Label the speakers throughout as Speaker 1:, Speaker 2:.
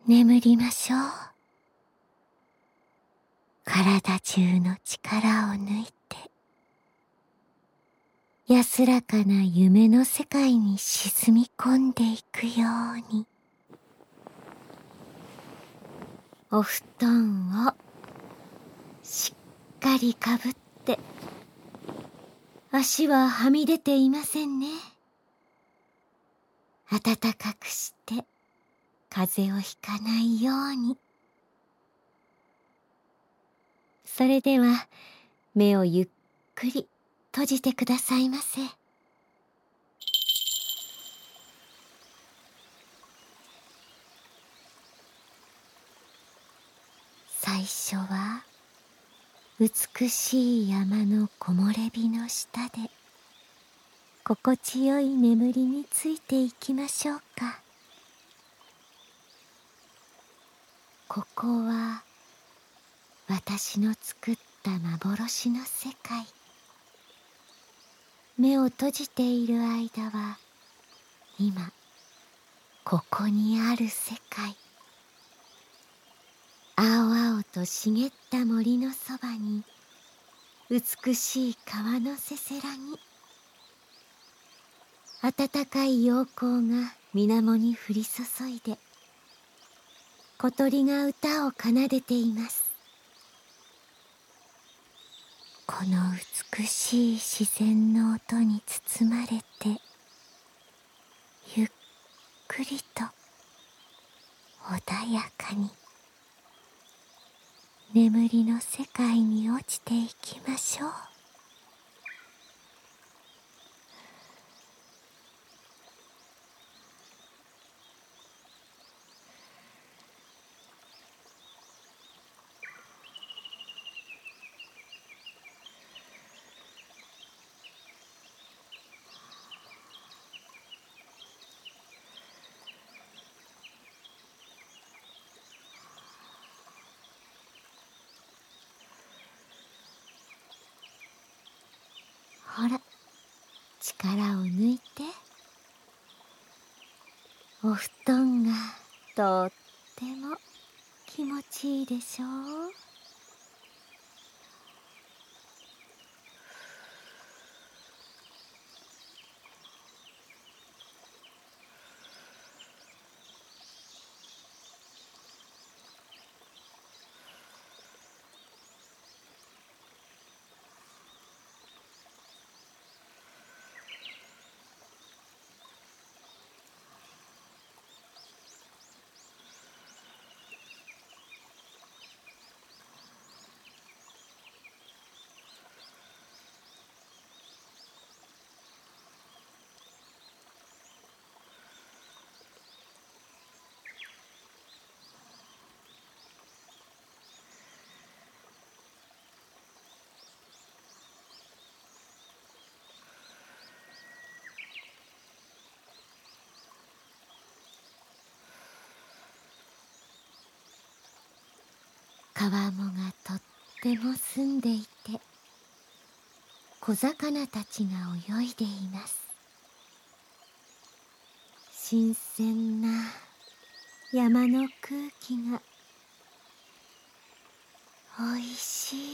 Speaker 1: 眠りましょう。体中の力を抜いて、安らかな夢の世界に沈み込んでいくように。お布団をしっかりかぶって、足ははみ出ていませんね。暖かくして風邪をひかないように。それでは目をゆっくり閉じてくださいませ。最初は美しい山の木漏れ日の下で心地よい眠りについていきましょうか。ここは私の作った幻の世界。目を閉じている間は今ここにある世界。青々と茂った森のそばに美しい川のせせらぎ。暖かい陽光が水面に降り注いで小鳥が歌を奏でています。この美しい自然の音に包まれて、ゆっくりと穏やかに眠りの世界に落ちていきましょう。ほら、力を抜いて。お布団がとっても気持ちいいでしょう。川面がとっても澄んでいて、小魚たちが泳いでいます。新鮮な山の空気がおいしい。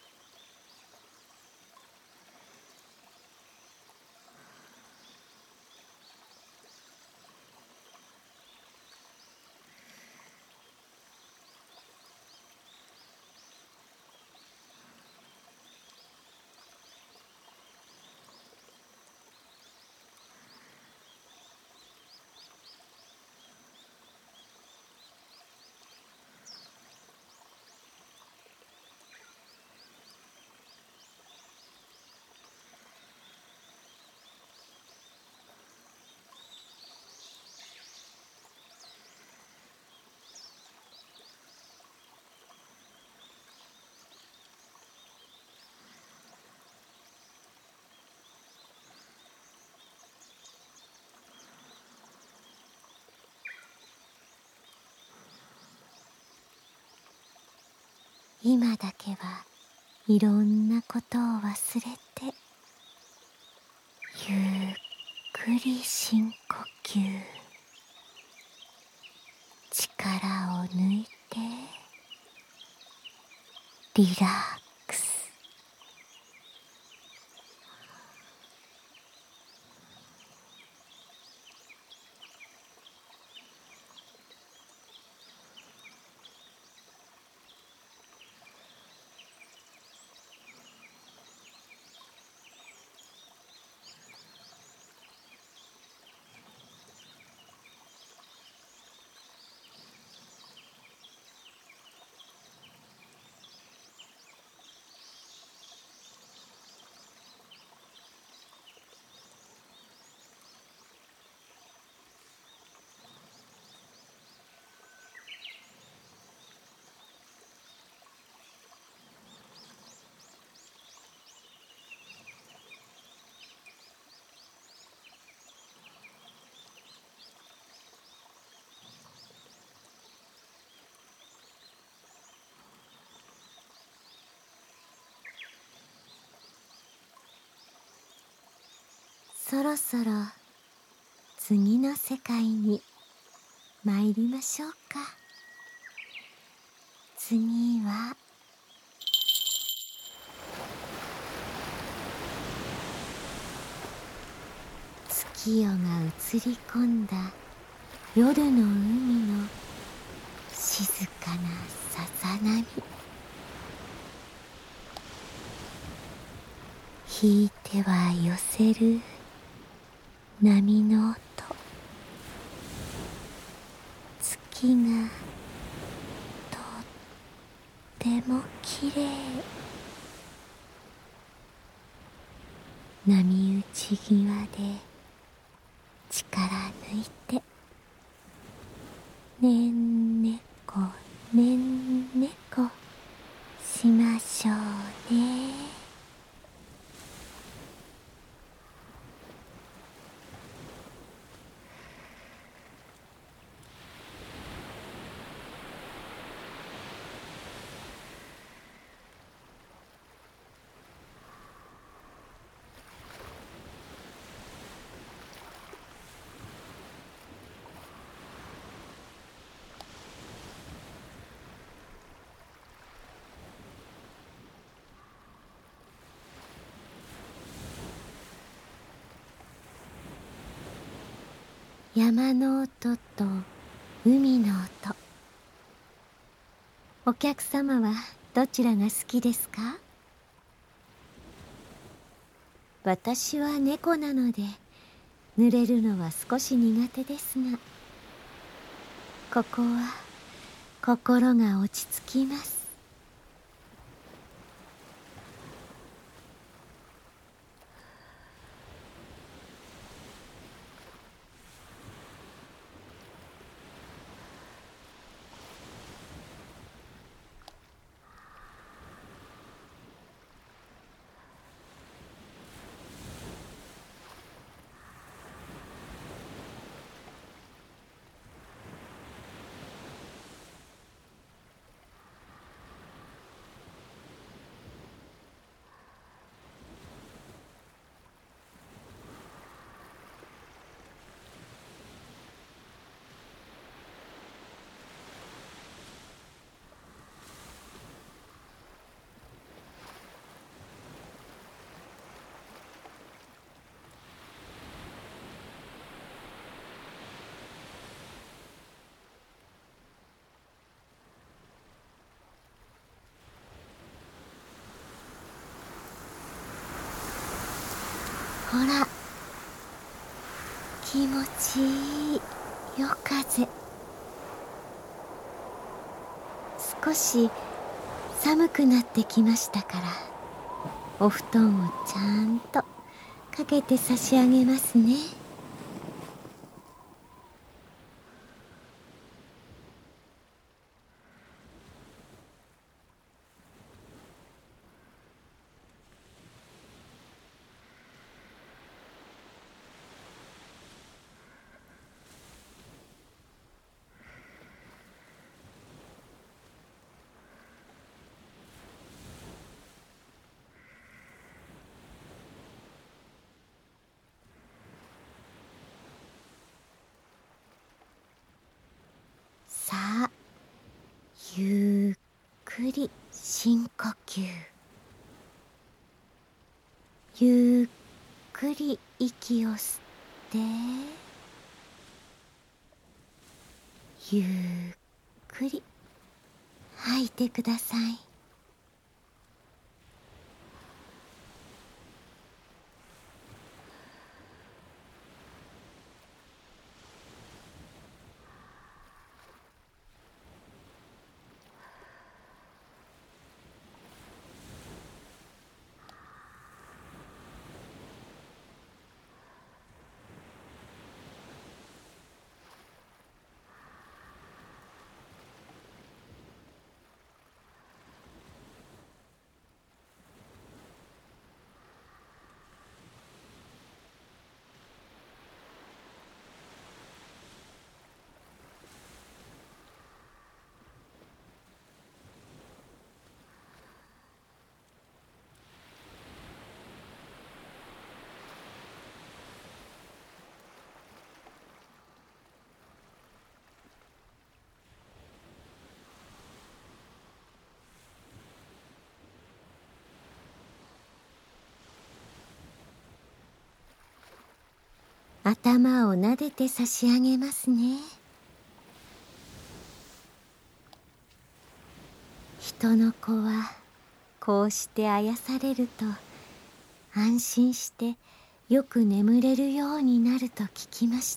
Speaker 1: 今だけはいろんなことを忘れて、ゆっくり深呼吸。力リラックス。そろそろ次の世界に参りましょうか。次は月夜が映り込んだ夜の海の静かなさざ波。引いては寄せる波の音。月がとってもきれい。波打ち際で力抜いて、ねんねこねんねこしましょうね。山の音と海の音。お客様はどちらが好きですか？私は猫なので濡れるのは少し苦手ですが、ここは心が落ち着きます。ほら、気持ちいい夜風。少し寒くなってきましたから、お布団をちゃんとかけて差し上げますね。さあ、ゆっくり深呼吸。ゆっくり息を吸って、ゆっくり吐いてください。頭を撫でて差し上げますね。人の子はこうしてあやされると安心してよく眠れるようになると聞きました。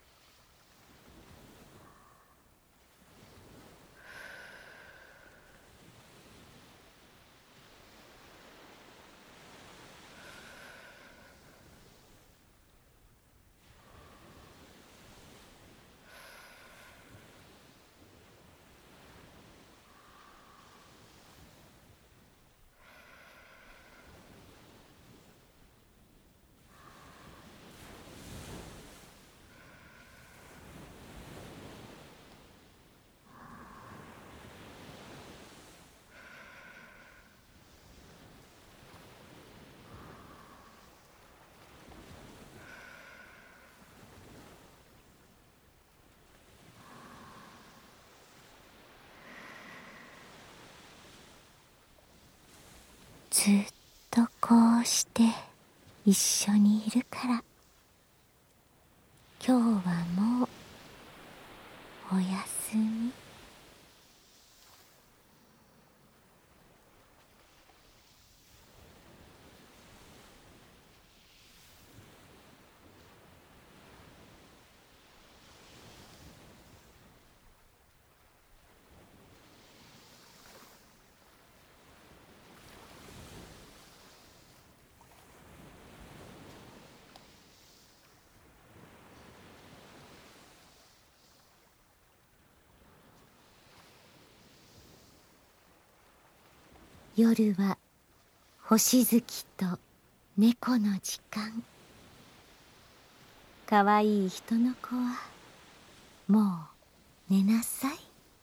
Speaker 1: ずっとこうして一緒にいるから、今日はもうおやすみ。夜は星月と猫の時間。かわいい人の子はもう寝なさい。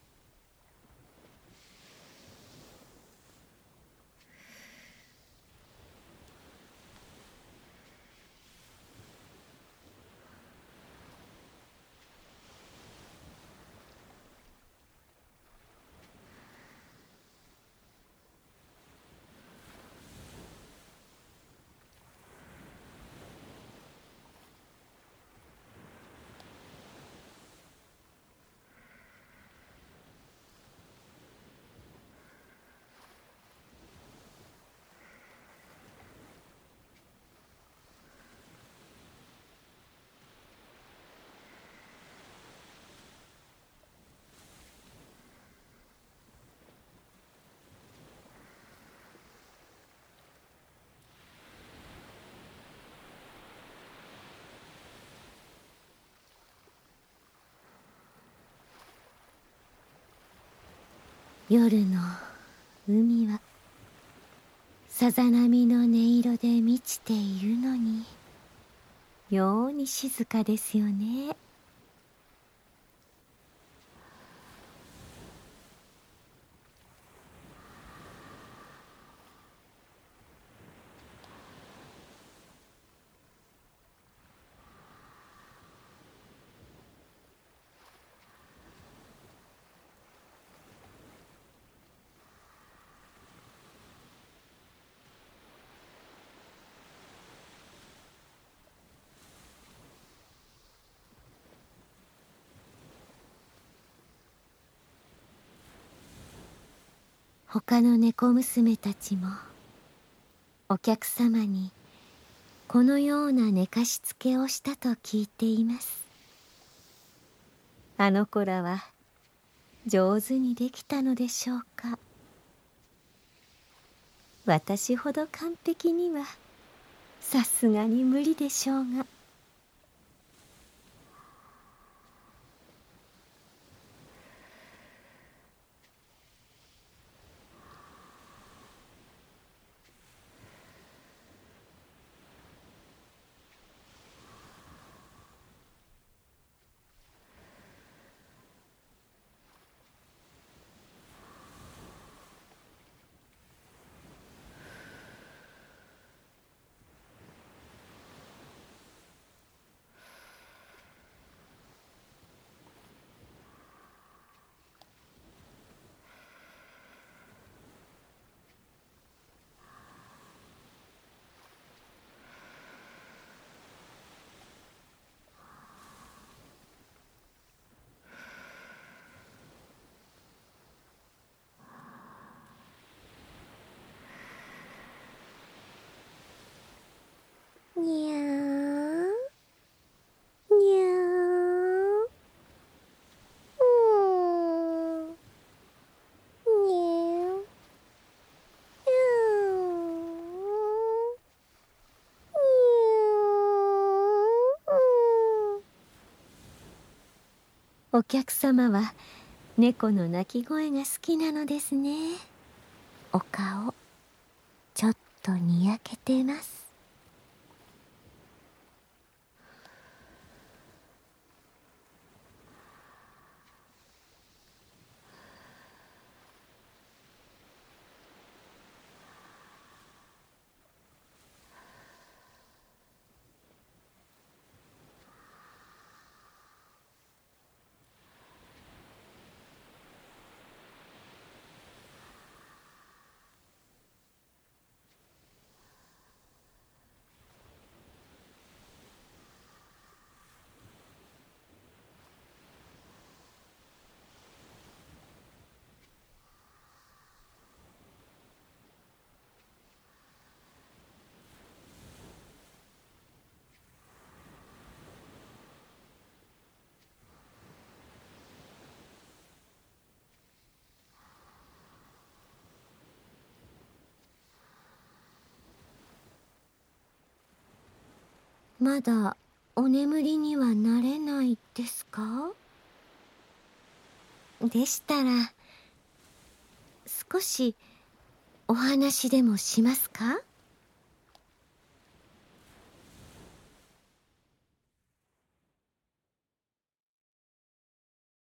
Speaker 1: 夜の海はさざ波の音色で満ちているのに、妙に静かですよね。 他の猫娘たちもお客様にこのような寝かしつけをしたと聞いています。あの子らは上手にできたのでしょうか。私ほど完璧にはさすがに無理でしょうが。にゃーにゃーにゃお客様は猫の鳴き声が好きなのですね。お顔ちょっとにやけてます。まだお眠りにはなれないですか？でしたら少しお話でもしますか？